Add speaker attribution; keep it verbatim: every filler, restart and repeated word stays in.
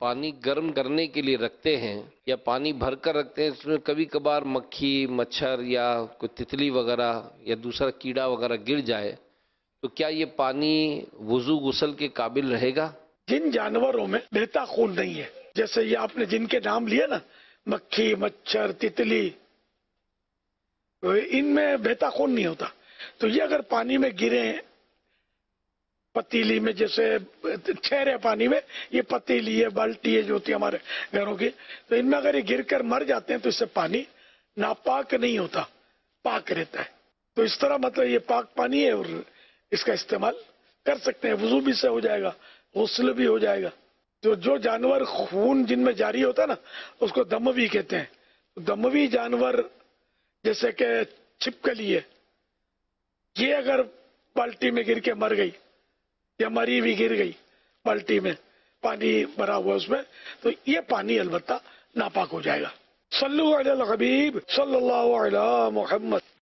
Speaker 1: پانی گرم کرنے کے لیے رکھتے ہیں یا پانی بھر کر رکھتے ہیں، اس میں کبھی کبھار مکھی مچھر یا کوئی تتلی وغیرہ یا دوسرا کیڑا وغیرہ گر جائے تو کیا یہ پانی وضو غسل کے قابل رہے گا؟
Speaker 2: جن جانوروں میں بہتا خون نہیں ہے، جیسے یہ آپ نے جن کے نام لیے نا، مکھی مچھر تتلی، ان میں بہتا خون نہیں ہوتا، تو یہ اگر پانی میں گرے پتیلی میں، جیسے ٹھہرے پانی میں، یہ پتیلی ہے بالٹی ہے جو ہوتی ہے ہمارے گھروں کی، تو ان میں اگر یہ گر کر مر جاتے ہیں تو اس سے پانی ناپاک نہیں ہوتا، پاک رہتا ہے۔ تو اس طرح مطلب یہ پاک پانی ہے اور اس کا استعمال کر سکتے ہیں، وضو بھی سے ہو جائے گا، غسل بھی ہو جائے گا۔ جو جو جانور خون جن میں جاری ہوتا ہے نا، اس کو دموی کہتے ہیں۔ دموی جانور جیسے کہ چھپکلی ہے، یہ اگر بالٹی میں گر کے مر گئی یا مری بھی گر گئی بالٹی میں، پانی بھرا ہوا اس میں، تو یہ پانی البتہ ناپاک ہو جائے گا۔ صلو علی الحبیب صلی اللہ علیہ محمد۔